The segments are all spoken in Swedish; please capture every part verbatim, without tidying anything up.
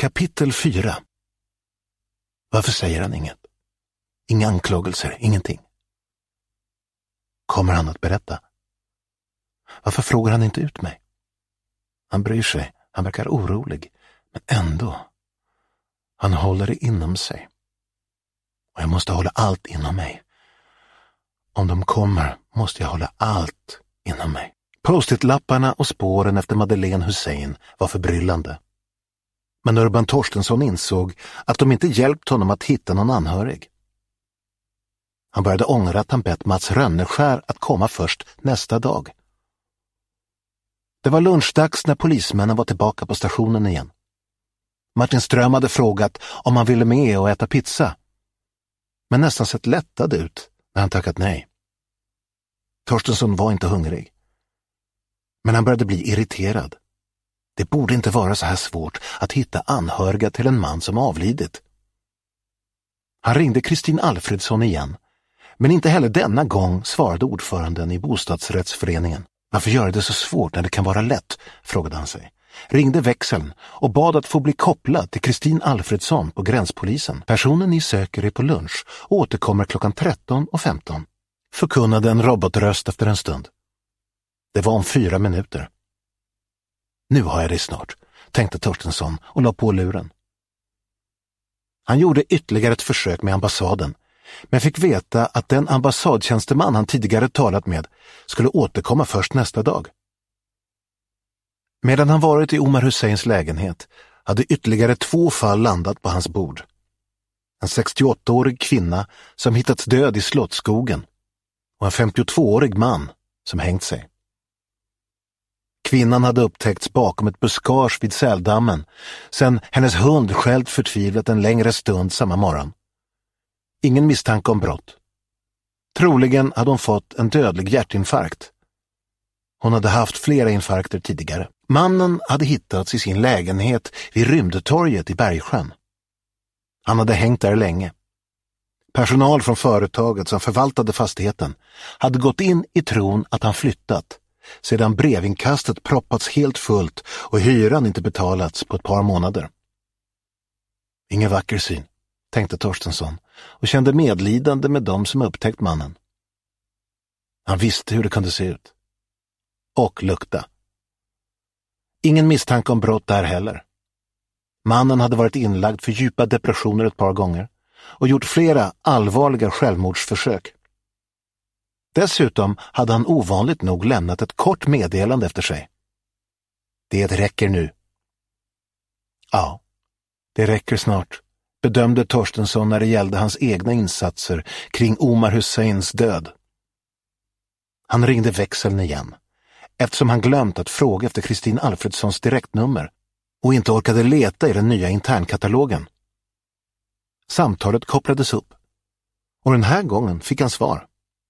Kapitel fyra. Varför säger han inget? Inga anklagelser, ingenting. Kommer han att berätta? Varför frågar han inte ut mig? Han bryr sig, han verkar orolig, men ändå. Han håller det inom sig. Och jag måste hålla allt inom mig. Om de kommer måste jag hålla allt inom mig. Post-it-lapparna och spåren efter Madeleine Hussein var förbryllande. Men Urban Torstensson insåg att de inte hjälpt honom att hitta någon anhörig. Han började ångra att han bett Mats Rönneskär att komma först nästa dag. Det var lunchdags när polismännen var tillbaka på stationen igen. Martin Ström hade frågat om han ville med och äta pizza. Men nästan sett lättad ut när han tackat nej. Torstensson var inte hungrig. Men han började bli irriterad. Det borde inte vara så här svårt att hitta anhöriga till en man som avlidit. Han ringde Kristin Alfredsson igen. Men inte heller denna gång svarade ordföranden i bostadsrättsföreningen. Varför gör det så svårt när det kan vara lätt, frågade han sig. Ringde växeln och bad att få bli kopplad till Kristin Alfredsson på gränspolisen. Personen ni söker är på lunch och återkommer klockan tretton och femton. Förkunnade en robotröst efter en stund. Det var om fyra minuter. Nu har jag det snart, tänkte Torstensson och la på luren. Han gjorde ytterligare ett försök med ambassaden, men fick veta att den ambassadtjänsteman han tidigare talat med skulle återkomma först nästa dag. Medan han varit i Omar Husseins lägenhet hade ytterligare två fall landat på hans bord. En sextioåttaårig kvinna som hittats död i Slottsskogen och en femtiotvåårig man som hängt sig. Kvinnan hade upptäckts bakom ett buskage vid Säldammen sedan hennes hund skällt förtvivlat en längre stund samma morgon. Ingen misstanke om brott. Troligen hade hon fått en dödlig hjärtinfarkt. Hon hade haft flera infarkter tidigare. Mannen hade hittats i sin lägenhet vid Rymdetorget i Bergsjön. Han hade hängt där länge. Personal från företaget som förvaltade fastigheten hade gått in i tron att han flyttat sedan brevinkastet proppats helt fullt och hyran inte betalats på ett par månader. Ingen vacker syn, tänkte Torstensson och kände medlidande med dem som upptäckt mannen. Han visste hur det kunde se ut. Och lukta. Ingen misstanke om brott där heller. Mannen hade varit inlagd för djupa depressioner ett par gånger och gjort flera allvarliga självmordsförsök. Dessutom hade han ovanligt nog lämnat ett kort meddelande efter sig. Det räcker nu. Ja, det räcker snart, bedömde Torstensson när det gällde hans egna insatser kring Omar Husseins död. Han ringde växeln igen, eftersom han glömt att fråga efter Kristin Alfredssons direktnummer och inte orkade leta i den nya internkatalogen. Samtalet kopplades upp och den här gången fick han svar.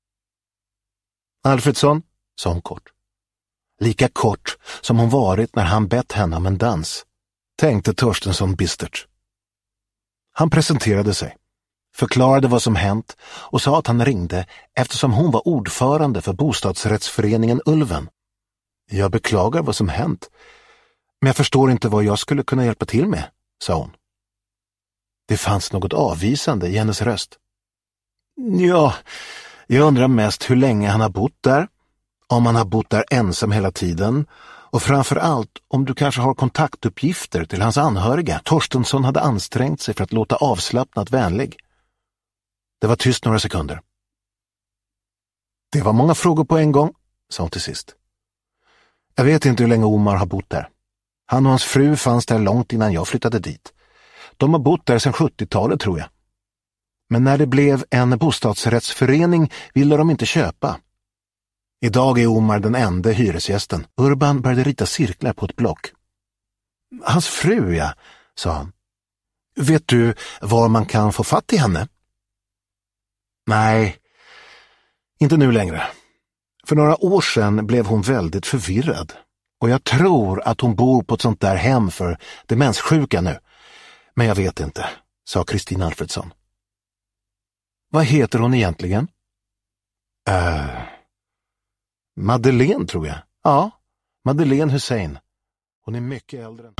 Alfredsson, sa hon kort. Lika kort som hon varit när han bett henne om en dans, tänkte Torstensson bistert. Han presenterade sig, förklarade vad som hänt och sa att han ringde eftersom hon var ordförande för bostadsrättsföreningen Ulven. Jag beklagar vad som hänt, men jag förstår inte vad jag skulle kunna hjälpa till med, sa hon. Det fanns något avvisande i hennes röst. Ja, jag undrar mest hur länge han har bott där, om han har bott där ensam hela tiden och framför allt om du kanske har kontaktuppgifter till hans anhöriga. Torstensson hade ansträngt sig för att låta avslappnat vänlig. Det var tyst några sekunder. Det var många frågor på en gång, sa hon till sist. Jag vet inte hur länge Omar har bott där. Han och hans fru fanns där långt innan jag flyttade dit. De har bott där sedan sjuttiotalet tror jag. Men när det blev en bostadsrättsförening ville de inte köpa. Idag är Omar den enda hyresgästen. Urban började rita cirklar på ett block. Hans fru, ja, sa han. Vet du var man kan få fatt i henne? Nej, inte nu längre. För några år sedan blev hon väldigt förvirrad. Och jag tror att hon bor på ett sånt där hem för demenssjuka nu. Men jag vet inte, sa Kristin Alfredsson. Vad heter hon egentligen? Uh, Madeleine tror jag. Ja, Madeleine Hussein. Hon är mycket äldre än...